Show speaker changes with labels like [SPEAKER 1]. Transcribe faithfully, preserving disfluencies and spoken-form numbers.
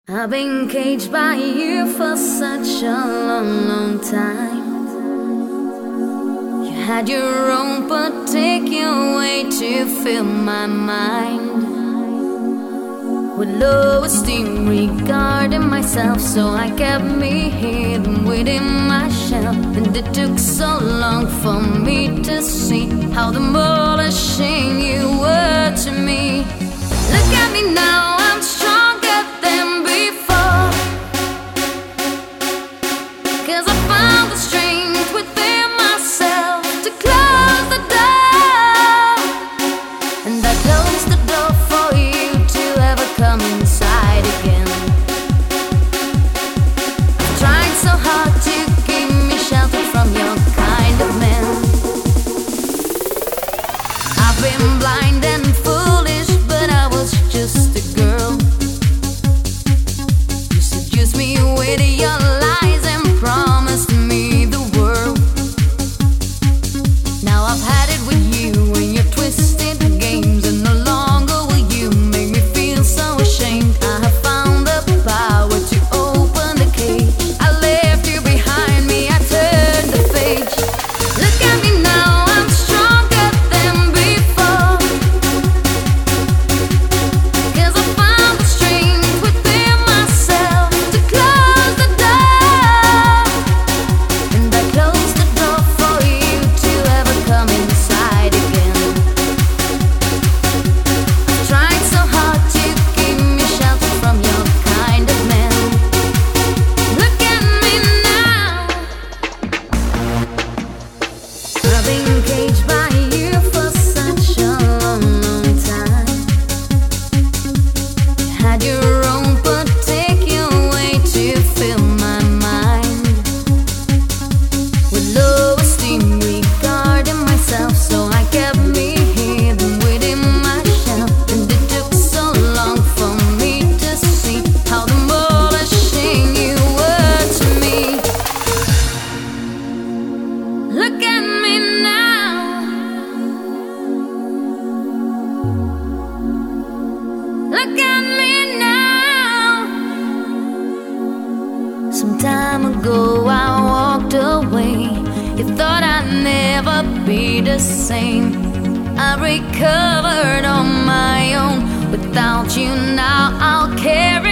[SPEAKER 1] I've been caged by you for such a long, long time. You had your own particular way to fill my mind with low esteem regarding myself, so I kept me hidden within my shell. And it took so long for me to see how the more ashamed you were to me. Look at me now, I'm stronger than before, 'cause I found the strength within myself to close the door. And I closed the door for you to ever come inside again. I've tried so hard to keep me sheltered from your kind of man. I've been blind and foolish, but I was just a girl. You seduced me with your lies and promised me the world. Now I've had it with you and your twisted games, and no longer will you make me feel so ashamed. I have found the power to open the cage. I left you behind me, I turned the page. Look at me now, I'm stronger than before, 'cause I found the strength within myself to close the door. And I closed the door for you to ever come inside again. I've tried so hard to keep me sheltered from your kind of man. Look at me now, I've been caged by you for such a long, long time. You had your own particular way to fill my mind with low esteem regarding myself, so I kept me hidden within my shell. And it took so long for me to see how the more ashamed you were to me. Look at me now, look at me now. Some time ago I walked away. You thought I'd never be the same. I recovered on my own. Without you now I'll carry